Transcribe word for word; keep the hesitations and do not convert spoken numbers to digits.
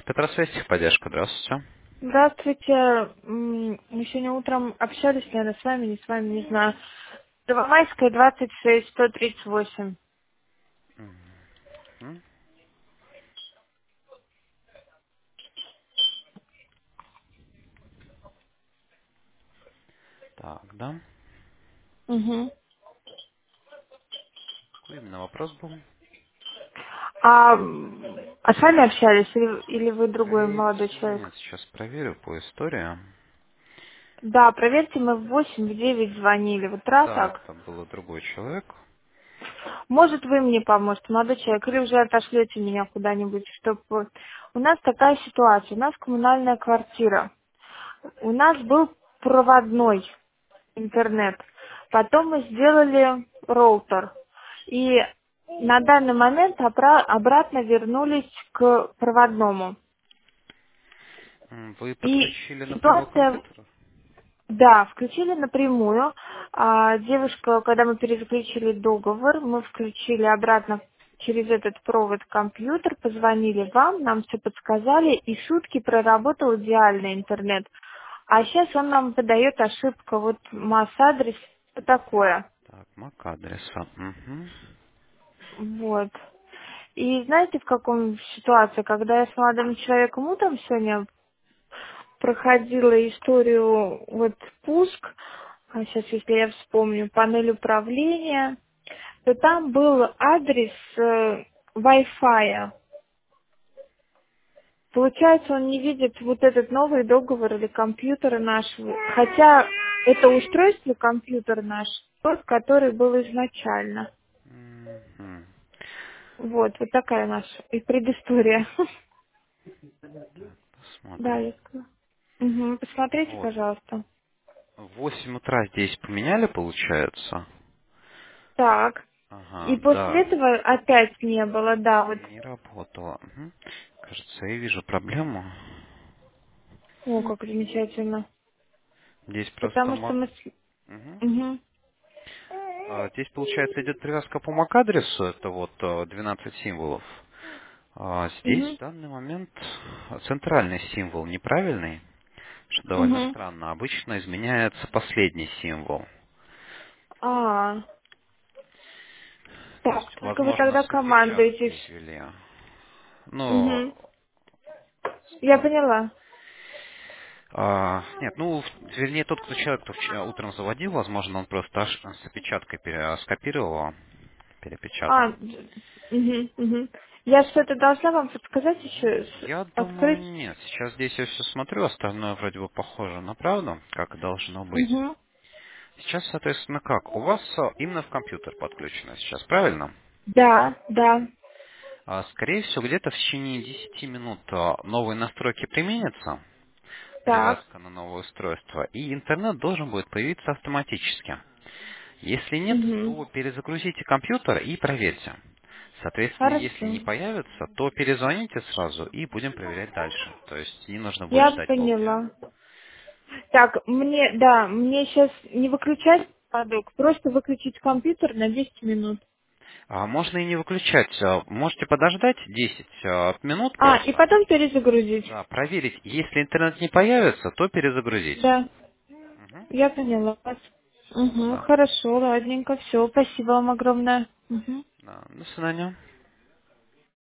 Петросвязь, техподдержка, здравствуйте. Здравствуйте. М, Мы сегодня утром общались, наверное, с вами, не с вами, не знаю. Первомайская, двадцать шесть, сто тридцать восемь. М, Так, да. Угу. Какой именно вопрос был? А, м, а с вами общались или, или вы другой молодой Скорее, человек? нет, сейчас проверю по истории. Да, проверьте, мы в восемь, в девять звонили. Вот раз Да, так. это был другой человек. Может, вы мне поможете, молодой человек, или уже отошлете меня куда-нибудь, чтобы... У нас такая ситуация, у нас коммунальная квартира. У нас был проводной интернет. Потом мы сделали роутер. И на данный момент обра- обратно вернулись к проводному. М, Вы И подключили напрямую ситуация, компьютер? да, включили напрямую. А девушка, когда мы перезаключили договор, мы включили обратно через этот провод компьютер, позвонили вам, нам все подсказали, и сутки проработал идеальный интернет. А сейчас он нам выдает ошибка, вот масс-адрес, что такое. Так, мак адреса. Мгм. Вот. И знаете, в каком ситуации, когда я с молодым человеком утром сегодня проходила историю, вот пуск, а сейчас, если я вспомню, панель управления, то там был адрес э, Wi-Fi. Получается, он не видит вот этот новый договор или компьютер наш, хотя это устройство компьютер наш, тот, который был изначально. Мгм. Вот, вот такая наша и предыстория. Да, Посмотрим. я сказала. Угу, посмотрите, Вот. пожалуйста. В восемь утра здесь поменяли, получается? Так. И Ага, после да. этого опять не было, да, вот. Не работало. Мгм. Кажется, я вижу проблему. О, как замечательно. Здесь просто Потому что мак... мы... с- Мгм. Мгм. А, Здесь, получается, идет привязка по мак-адресу, это вот а, двенадцать символов. А здесь в Угу. данный момент центральный символ неправильный, что довольно Угу. странно. Обычно изменяется последний символ. А, То так, есть, только вы возможно, тогда с опечаткой командуетесь. ввели. Ну, Угу. Я поняла. а, нет, ну, в- вернее, тот, кто человек, кто вчера утром заводил, возможно, он просто аж с опечаткой пере- скопировал, А, перепечатал. угу, угу. Я что-то должна вам подсказать еще, с- Я думаю, открыть? нет. Сейчас здесь я все смотрю, остальное вроде бы похоже на правду, как и должно быть. Угу. Сейчас, соответственно, как? У вас а, именно в компьютер подключено сейчас, правильно? Да, да, А, Скорее всего, где-то в течение десяти минут а, новые настройки применятся, так. привязка на новое устройство, и интернет должен будет появиться автоматически. Если нет, Угу. то перезагрузите компьютер и проверьте. Соответственно, если не Хорошо. появится, то перезвоните сразу и будем проверять дальше. То есть не нужно будет Я ждать полдня. поняла. Так, мне, да, мне сейчас не выключать падок, просто выключить компьютер на десять минут. А можно и не выключать. а, Можете подождать десять а, минут А, и просто. потом перезагрузить. Да, проверить. Если интернет не появится, то перезагрузить. Да, Мгм. я поняла вас. Угу, Да. хорошо, ладненько, все. Спасибо вам огромное. Мгм. Да. До свидания.